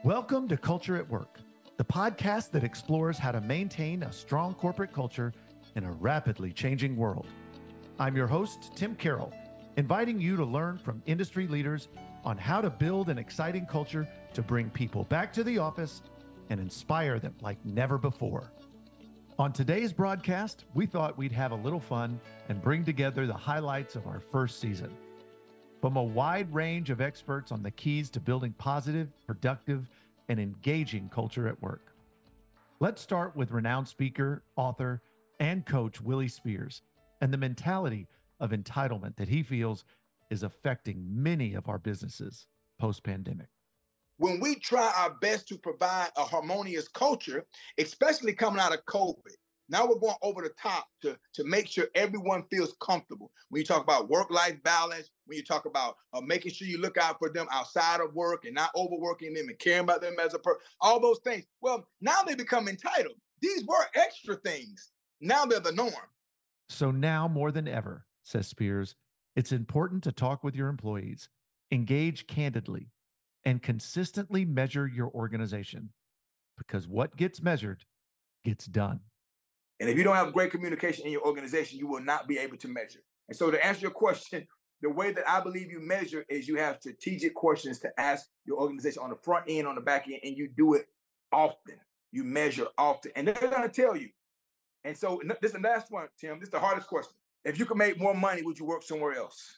Welcome to Culture at Work, the podcast that explores how to maintain a strong corporate culture in a rapidly changing world. I'm your host, Tim Carroll, inviting you to learn from industry leaders on how to build an exciting culture to bring people back to the office and inspire them like never before. On today's broadcast, we thought we'd have a little fun and bring together the highlights of our first season. From a wide range of experts on the keys to building positive, productive, and engaging culture at work. Let's start with renowned speaker, author, and coach Willie Spears and the mentality of entitlement that he feels is affecting many of our businesses post-pandemic. When we try our best to provide a harmonious culture, especially coming out of COVID, now we're going over the top to make sure everyone feels comfortable. When you talk about work-life balance, when you talk about making sure you look out for them outside of work and not overworking them and caring about them as a person, all those things. Well, now they become entitled. These were extra things. Now they're the norm. So now more than ever, says Spears, it's important to talk with your employees, engage candidly, and consistently measure your organization, because what gets measured gets done. And if you don't have great communication in your organization, you will not be able to measure. And so to answer your question, the way that I believe you measure is you have strategic questions to ask your organization on the front end, on the back end, and you do it often. You measure often, and they're going to tell you. And so this is the last one, Tim. This is the hardest question. If you could make more money, would you work somewhere else?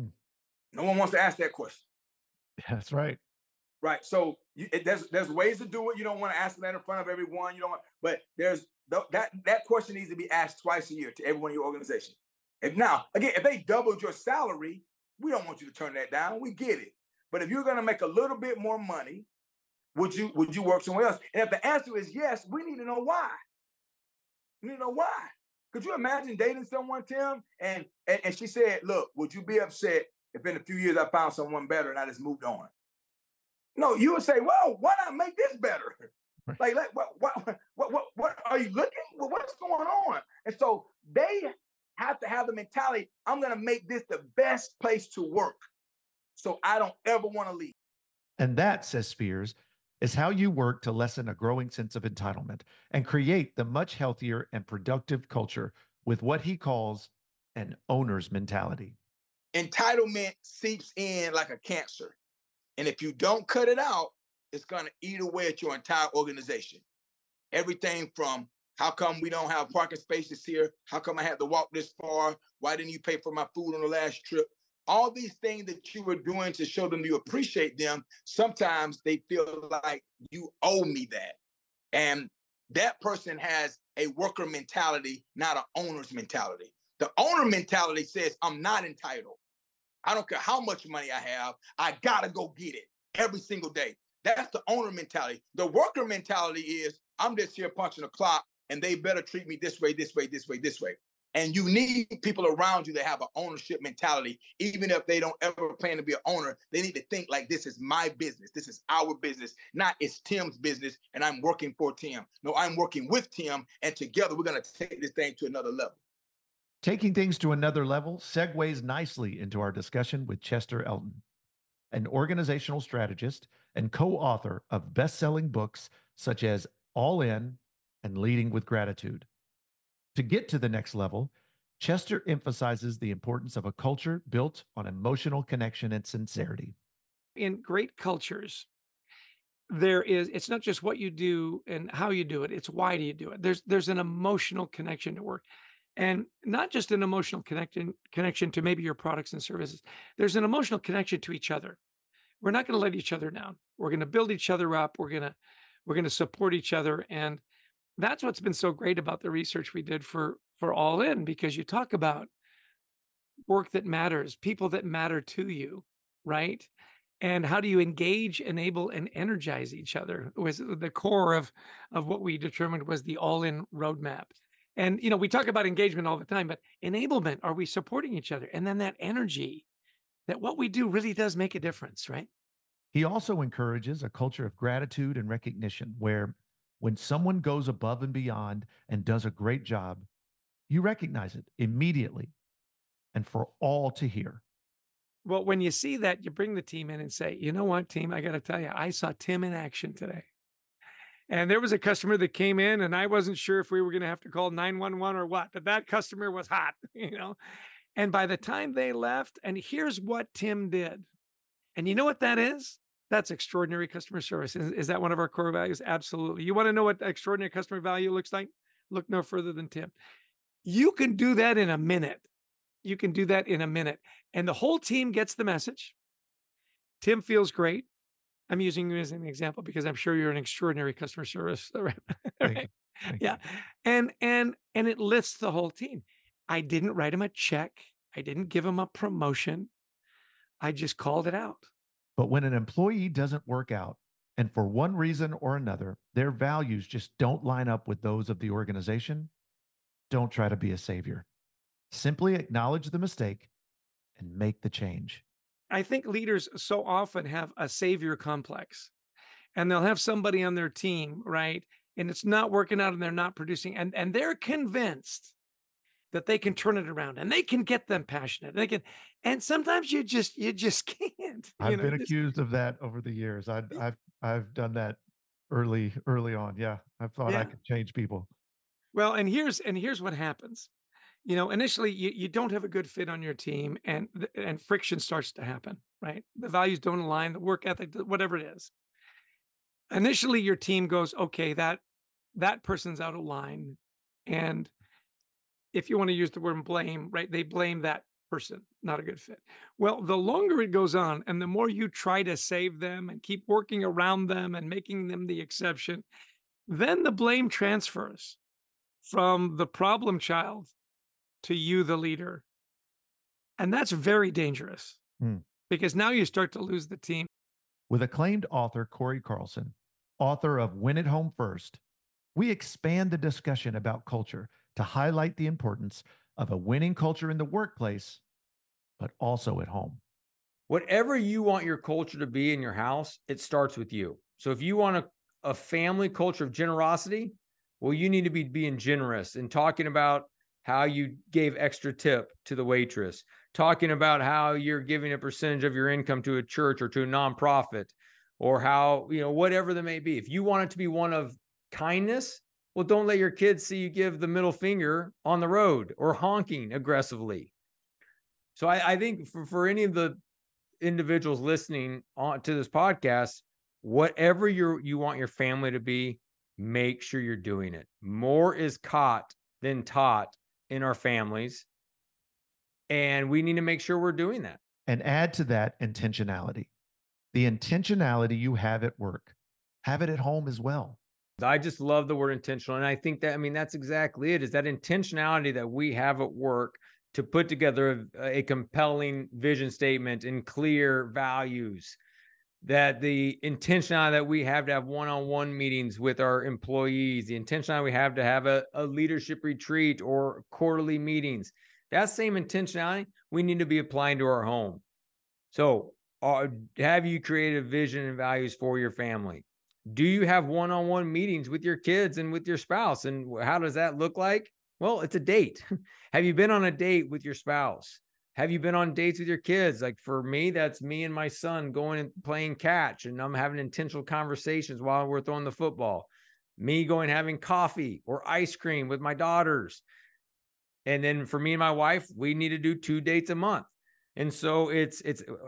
No one wants to ask that question. That's right. Right. So there's ways to do it. You don't want to ask that in front of everyone. You don't want, but there's that question needs to be asked twice a year to everyone in your organization. And now, again, if they doubled your salary, we don't want you to turn that down. We get it. But if you're going to make a little bit more money, would you work somewhere else? And if the answer is yes, we need to know why. We need to know why. Could you imagine dating someone, Tim, and she said, "Look, would you be upset if in a few years I found someone better and I just moved on?" No, you would say, "Well, why not make this better?" Like what are you looking? Well, what's going on? And so they have to have the mentality, I'm going to make this the best place to work, so I don't ever want to leave. And that, says Spears, is how you work to lessen a growing sense of entitlement and create the much healthier and productive culture with what he calls an owner's mentality. Entitlement seeps in like a cancer. And if you don't cut it out, it's going to eat away at your entire organization. Everything from how come we don't have parking spaces here? How come I had to walk this far? Why didn't you pay for my food on the last trip? All these things that you were doing to show them you appreciate them, sometimes they feel like you owe me that. And that person has a worker mentality, not an owner's mentality. The owner mentality says, I'm not entitled. I don't care how much money I have. I got to go get it every single day. That's the owner mentality. The worker mentality is, I'm just here punching the clock and they better treat me this way, this way, this way, this way. And you need people around you that have an ownership mentality. Even if they don't ever plan to be an owner, they need to think like, this is my business. This is our business, not it's Tim's business and I'm working for Tim. No, I'm working with Tim, and together we're going to take this thing to another level. Taking things to another level segues nicely into our discussion with Chester Elton, an organizational strategist and co-author of best-selling books such as All In and Leading with Gratitude. To get to the next level, Chester emphasizes the importance of a culture built on emotional connection and sincerity. In great cultures, it's not just what you do and how you do it, it's why do you do it. There's an emotional connection to work. And not just an emotional connection to maybe your products and services. There's an emotional connection to each other. We're not going to let each other down. We're going to build each other up. We're going to support each other. And that's what's been so great about the research we did for All In, because you talk about work that matters, people that matter to you, right? And how do you engage, enable, and energize each other was the core of what we determined was the All In roadmap. And, we talk about engagement all the time, but enablement, are we supporting each other? And then that energy, that what we do really does make a difference, right? He also encourages a culture of gratitude and recognition where when someone goes above and beyond and does a great job, you recognize it immediately and for all to hear. Well, when you see that, you bring the team in and say, you know what, team, I got to tell you, I saw Tim in action today. And there was a customer that came in and I wasn't sure if we were going to have to call 911 or what, but that customer was hot, And by the time they left, and here's what Tim did. And you know what that is? That's extraordinary customer service. Is that one of our core values? Absolutely. You want to know what extraordinary customer value looks like? Look no further than Tim. You can do that in a minute. You can do that in a minute. And the whole team gets the message. Tim feels great. I'm using you as an example because I'm sure you're an extraordinary customer service rep, Thank right? you. Thank Yeah. you. And it lifts the whole team. I didn't write him a check. I didn't give him a promotion. I just called it out. But when an employee doesn't work out, and for one reason or another, their values just don't line up with those of the organization, don't try to be a savior. Simply acknowledge the mistake and make the change. I think leaders so often have a savior complex and they'll have somebody on their team, right? And it's not working out and they're not producing and they're convinced that they can turn it around and they can get them passionate. They can, and sometimes you just can't, I've been accused of that over the years. I've done that early on. Yeah, I thought I yeah. could change people. Well, and here's what happens. Initially you don't have a good fit on your team and friction starts to happen, right? The values don't align, the work ethic, whatever it is. Initially your team goes, okay, that person's out of line. And if you want to use the word blame, right? They blame that person, not a good fit. Well, the longer it goes on and the more you try to save them and keep working around them and making them the exception, then the blame transfers from the problem child to you, the leader. And that's very dangerous Hmm. because now you start to lose the team. With acclaimed author Corey Carlson, author of Win It Home First, we expand the discussion about culture to highlight the importance of a winning culture in the workplace, but also at home. Whatever you want your culture to be in your house, it starts with you. So if you want a family culture of generosity, well, you need to be being generous and talking about how you gave extra tip to the waitress, talking about how you're giving a percentage of your income to a church or to a nonprofit, or how, whatever that may be. If you want it to be one of kindness, well, don't let your kids see you give the middle finger on the road or honking aggressively. So I think for any of the individuals listening on to this podcast, whatever you want your family to be, make sure you're doing it. More is caught than taught in our families. And we need to make sure we're doing that. And add to that intentionality. The intentionality you have at work, have it at home as well. I just love the word intentional. And I think that's exactly it, is that intentionality that we have at work to put together a compelling vision statement and clear values, that the intentionality that we have to have one-on-one meetings with our employees, the intentionality we have to have a leadership retreat or quarterly meetings, that same intentionality we need to be applying to our home. So have you created vision and values for your family? Do you have one-on-one meetings with your kids and with your spouse? And how does that look like? Well, it's a date. Have you been on a date with your spouse? Have you been on dates with your kids? Like for me, that's me and my son going and playing catch, and I'm having intentional conversations while we're throwing the football. Me going having coffee or ice cream with my daughters. And then for me and my wife, we need to do 2 dates a month. And so it's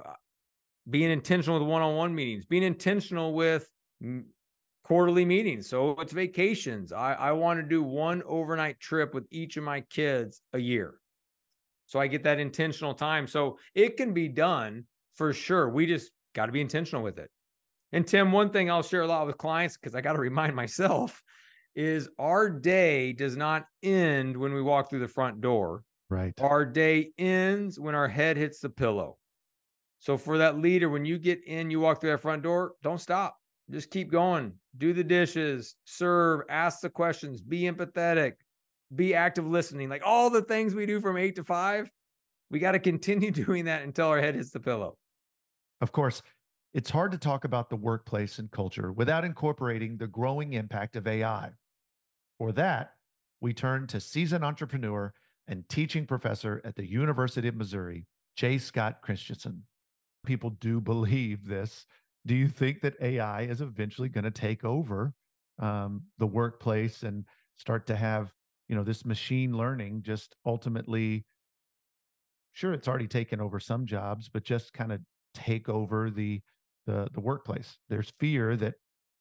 being intentional with one-on-one meetings, being intentional with quarterly meetings. So it's vacations. I want to do one overnight trip with each of my kids a year. So I get that intentional time. So it can be done for sure. We just got to be intentional with it. And Tim, one thing I'll share a lot with clients, because I got to remind myself, is our day does not end when we walk through the front door. Right. Our day ends when our head hits the pillow. So for that leader, when you get in, you walk through that front door, don't stop. Just keep going. Do the dishes, serve, ask the questions, be empathetic, be active listening. Like all the things we do from 8 to 5, we got to continue doing that until our head hits the pillow. Of course, it's hard to talk about the workplace and culture without incorporating the growing impact of AI. For that, we turn to seasoned entrepreneur and teaching professor at the University of Missouri, J. Scott Christensen. People do believe this. Do you think that AI is eventually going to take over the workplace and start to have, this machine learning just ultimately, sure, it's already taken over some jobs, but just kind of take over the workplace? There's fear that,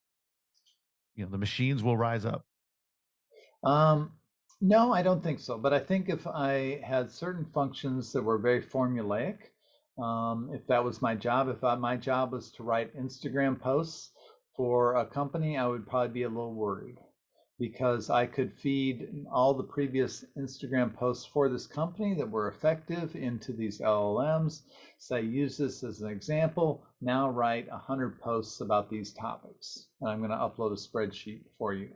the machines will rise up. Um, no, I don't think so. But I think if I had certain functions that were very formulaic, if that was my job, my job was to write Instagram posts for a company, I would probably be a little worried because I could feed all the previous Instagram posts for this company that were effective into these LLMs. So I use this as an example. Now write 100 posts about these topics, and I'm going to upload a spreadsheet for you.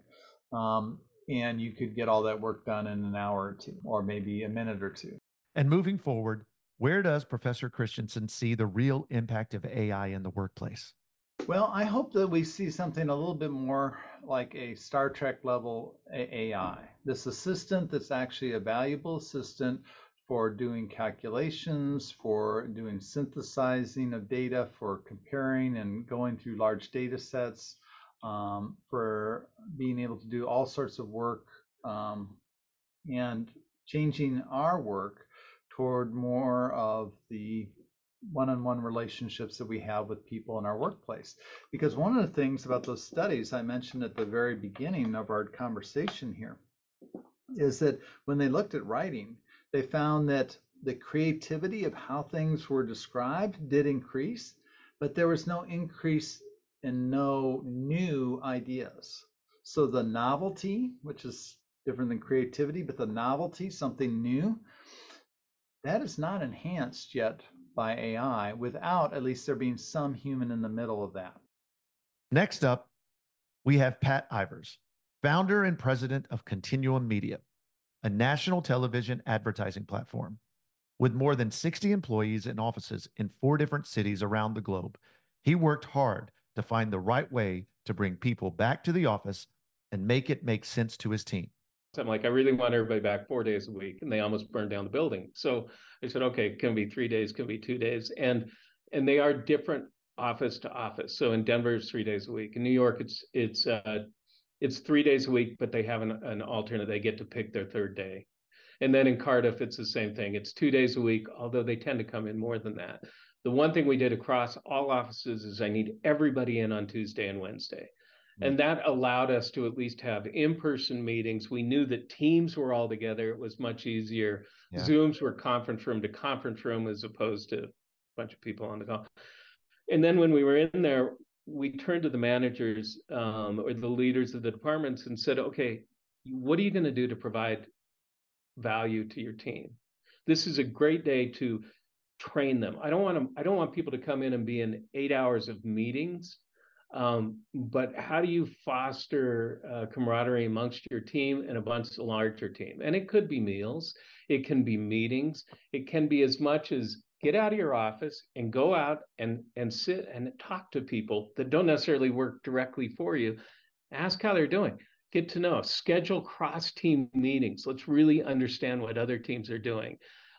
And you could get all that work done in an hour or two, or maybe a minute or two. And moving forward, where does Professor Christensen see the real impact of AI in the workplace? Well, I hope that we see something a little bit more like a Star Trek level AI. This assistant that's actually a valuable assistant for doing calculations, for doing synthesizing of data, for comparing and going through large data sets, for being able to do all sorts of work, and changing our work toward more of the one-on-one relationships that we have with people in our workplace. Because one of the things about those studies I mentioned at the very beginning of our conversation here is that when they looked at writing, they found that the creativity of how things were described did increase, but there was no increase and no new ideas. So the novelty, which is different than creativity, but the novelty, something new, that is not enhanced yet by AI without at least there being some human in the middle of that. Next up, we have Pat Ivers, founder and president of Continuum Media, a national television advertising platform. With more than 60 employees and offices in 4 different cities around the globe, he worked hard to find the right way to bring people back to the office and make it make sense to his team. I'm like, I really want everybody back 4 days a week, and they almost burned down the building. So I said, okay, it can be 3 days, can be 2 days, and they are different office to office. So in Denver, it's 3 days a week. In New York, it's 3 days a week, but they have an alternate. They get to pick their third day. And then in Cardiff, it's the same thing. It's 2 days a week, although they tend to come in more than that. The one thing we did across all offices is I need everybody in on Tuesday and Wednesday. And that allowed us to at least have in-person meetings. We knew that teams were all together. It was much easier. Yeah. Zooms were conference room to conference room as opposed to a bunch of people on the call. And then when we were in there, we turned to the managers or the leaders of the departments and said, okay, what are you going to do to provide value to your team? This is a great day to train them. I don't want people to come in and be in 8 hours of meetings. But how do you foster camaraderie amongst your team and a larger team? And it could be meals, it can be meetings, it can be as much as get out of your office and go out and sit and talk to people that don't necessarily work directly for you. Ask how they're doing. Get to know. Schedule cross-team meetings. Let's really understand what other teams are doing.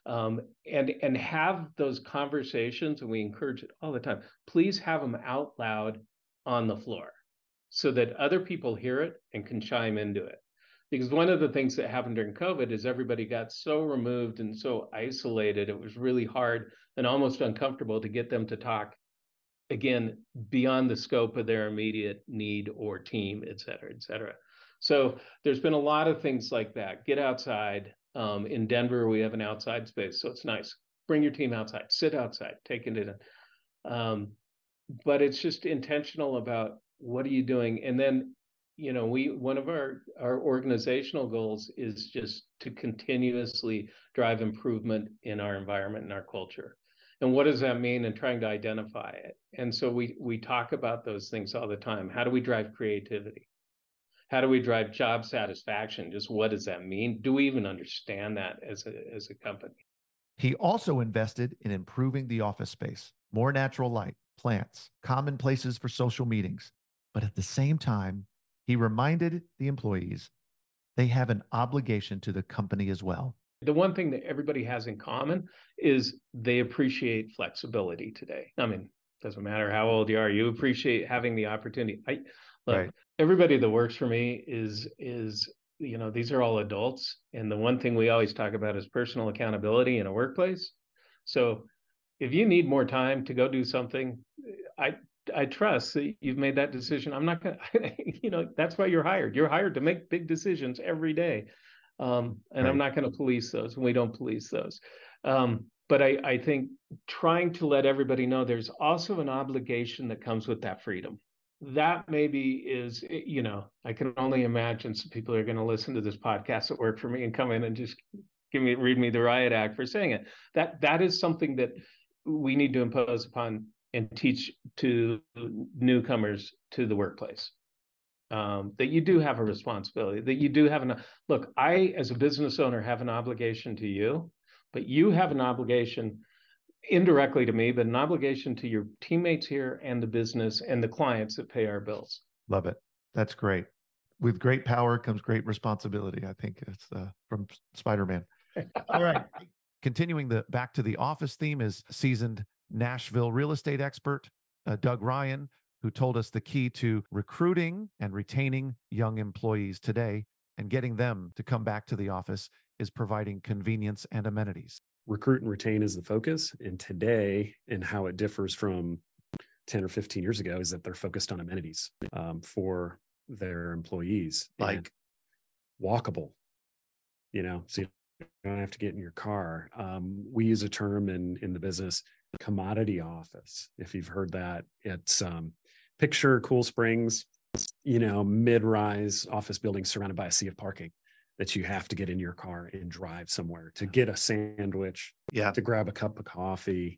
And have those conversations, and we encourage it all the time. Please have them out loud on the floor so that other people hear it and can chime into it. Because one of the things that happened during COVID is everybody got so removed and so isolated, it was really hard and almost uncomfortable to get them to talk again beyond the scope of their immediate need or team, et cetera, et cetera. So there's been a lot of things like that. Get outside. In Denver, we have an outside space, so it's nice. Bring your team outside, sit outside, take it in. But it's just intentional about what are you doing. And then, one of our organizational goals is just to continuously drive improvement in our environment and our culture. And what does that mean? And trying to identify it. And so we talk about those things all the time. How do we drive creativity? How do we drive job satisfaction? Just what does that mean? Do we even understand that as a company? He also invested in improving the office space, more natural light, plants, common places for social meetings. But at the same time, he reminded the employees they have an obligation to the company as well. The one thing that everybody has in common is they appreciate flexibility today. I mean, doesn't matter how old you are, you appreciate having the opportunity. Look, everybody that works for me is these are all adults, and the one thing we always talk about is personal accountability in a workplace. So if you need more time to go do something, I trust that you've made that decision. I'm not going to, that's why you're hired. You're hired to make big decisions every day. And I'm not going to police those, and we don't police those. But I think trying to let everybody know there's also an obligation that comes with that freedom. That maybe is, I can only imagine some people are going to listen to this podcast that work for me and come in and just read me the riot act for saying it. That is something that we need to impose upon and teach to newcomers to the workplace. That you do have a responsibility, that you do have look, I, as a business owner, have an obligation to you, but you have an obligation indirectly to me, but an obligation to your teammates here and the business and the clients that pay our bills. Love it. That's great. With great power comes great responsibility. I think it's from Spider-Man. All right. Continuing the back to the office theme is seasoned Nashville real estate expert, Doug Ryan, who told us the key to recruiting and retaining young employees today and getting them to come back to the office is providing convenience and amenities. Recruit and retain is the focus. And today, and how it differs from 10 or 15 years ago, is that they're focused on amenities for their employees, like walkable, so you don't have to get in your car. We use a term in the business, commodity office. If you've heard that, it's picture Cool Springs, mid-rise office building surrounded by a sea of parking that you have to get in your car and drive somewhere to get a sandwich, to grab a cup of coffee,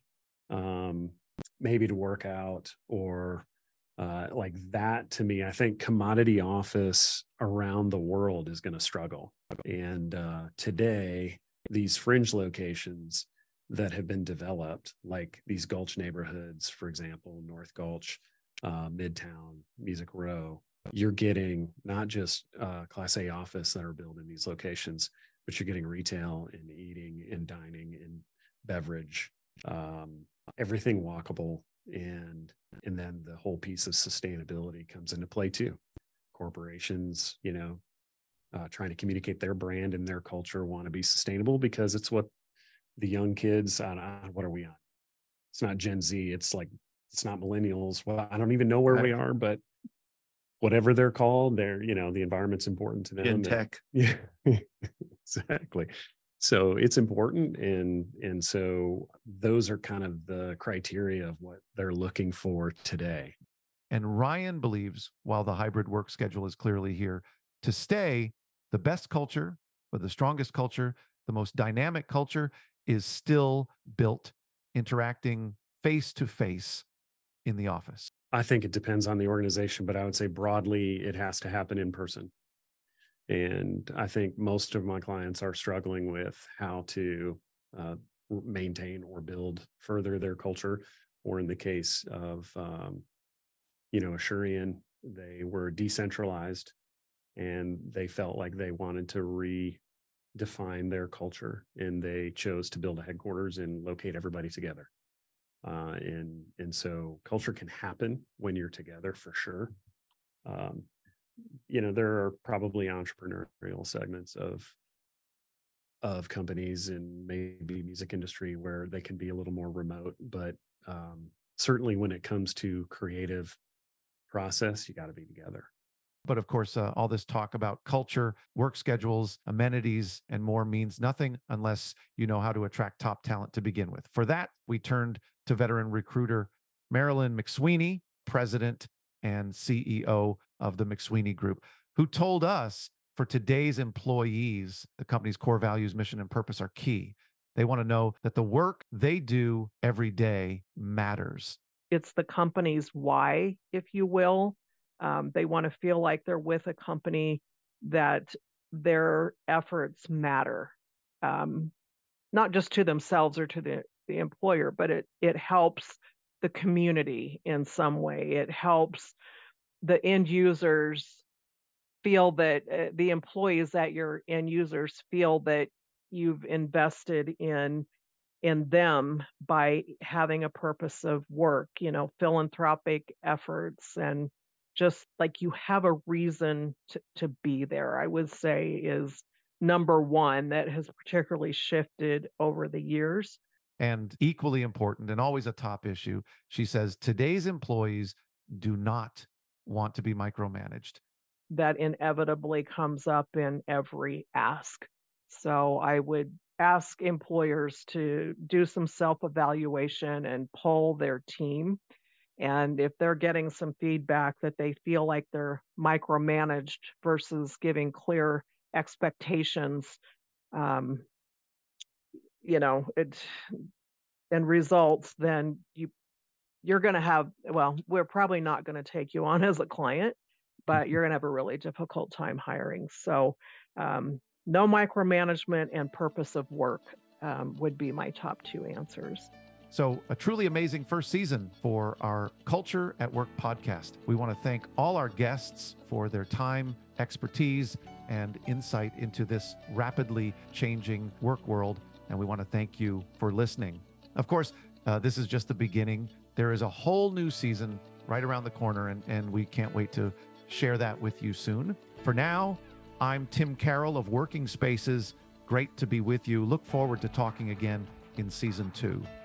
maybe to work out, or like that. To me, I think commodity office around the world is going to struggle. And today, these fringe locations that have been developed, like these Gulch neighborhoods, for example, North Gulch, Midtown, Music Row, you're getting not just Class A office that are built in these locations, but you're getting retail and eating and dining and beverage, everything walkable. And then the whole piece of sustainability comes into play too. Corporations, trying to communicate their brand and their culture, want to be sustainable because it's what the young kids, what are we on? It's not Gen Z. It's not millennials. Well, I don't even know where we are, but whatever they're called, the environment's important to them. In tech. Yeah, exactly. So it's important. And so those are kind of the criteria of what they're looking for today. And Ryan believes, while the hybrid work schedule is clearly here to stay, the best culture, or the strongest culture, the most dynamic culture is still built interacting face to face in the office. I think it depends on the organization, but I would say broadly, it has to happen in person. And I think most of my clients are struggling with how to maintain or build further their culture. Or in the case of, Asurion, they were decentralized and they felt like they wanted to redefine their culture, and they chose to build a headquarters and locate everybody together. And so culture can happen when you're together, for sure. There are probably entrepreneurial segments of companies and maybe music industry where they can be a little more remote, but certainly when it comes to creative process, you got to be together. But of course, all this talk about culture, work schedules, amenities, and more means nothing unless you know how to attract top talent to begin with. For that, we turned to veteran recruiter Marilyn McSweeney, president and CEO of the McSweeney Group, who told us for today's employees, the company's core values, mission, and purpose are key. They want to know that the work they do every day matters. It's the company's why, if you will. They want to feel like they're with a company that their efforts matter, not just to themselves or to the employer, but it helps the community in some way. It helps the end users feel that the employees at your end users feel that you've invested in them by having a purpose of work, philanthropic efforts, and just like you have a reason to be there, I would say is number one that has particularly shifted over the years. And equally important and always a top issue, she says today's employees do not want to be micromanaged. That inevitably comes up in every ask. So I would ask employers to do some self-evaluation and poll their team. And if they're getting some feedback that they feel like they're micromanaged versus giving clear expectations, it and results, then you're going to have, well, we're probably not going to take you on as a client, but you're going to have a really difficult time hiring. So, no micromanagement and purpose of work would be my top two answers. So, a truly amazing first season for our Culture at Work podcast. We want to thank all our guests for their time, expertise, and insight into this rapidly changing work world. And we want to thank you for listening. Of course, this is just the beginning. There is a whole new season right around the corner, and we can't wait to share that with you soon. For now, I'm Tim Carroll of Working Spaces. Great to be with you. Look forward to talking again in season 2.